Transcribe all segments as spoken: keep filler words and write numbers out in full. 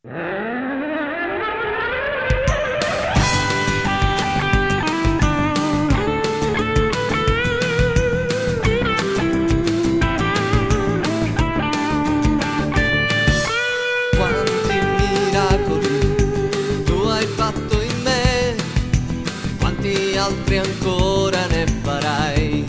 Quanti miracoli tu hai fatto in me, quanti altri ancora ne farai.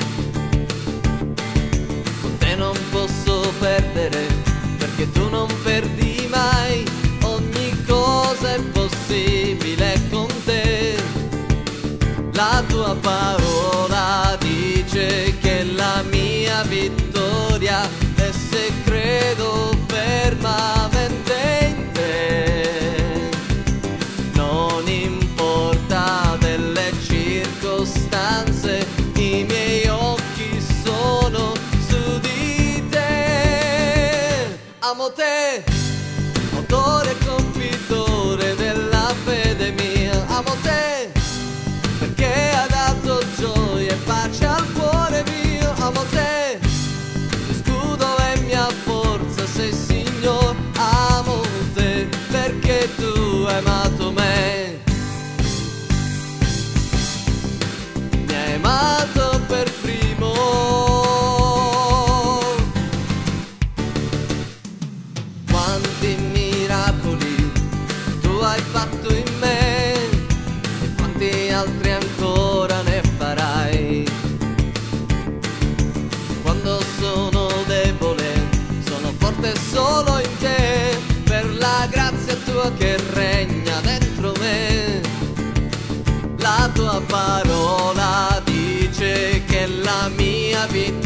Con te non posso perdere, perché tu non perdi mai. Ogni cosa è possibile con te. La tua parola dice che la mia vittoria è se credo fermamente in te. Non importa delle circostanze, i miei occhi sono su di te. Amo te, autore e compitore della fede mia. Amo te, perché ha dato gioia e pace al cuore mio. Amo te, scudo e mia forza sei Signore. Amo te, perché tu hai amato me. Mi hai amato per primo. Quanti miracoli tu hai fatto in me, e quanti altri ancora ne farai. Quando sono debole, sono forte solo in te, per la grazia tua che regna dentro me. La tua parola dice che la mia vita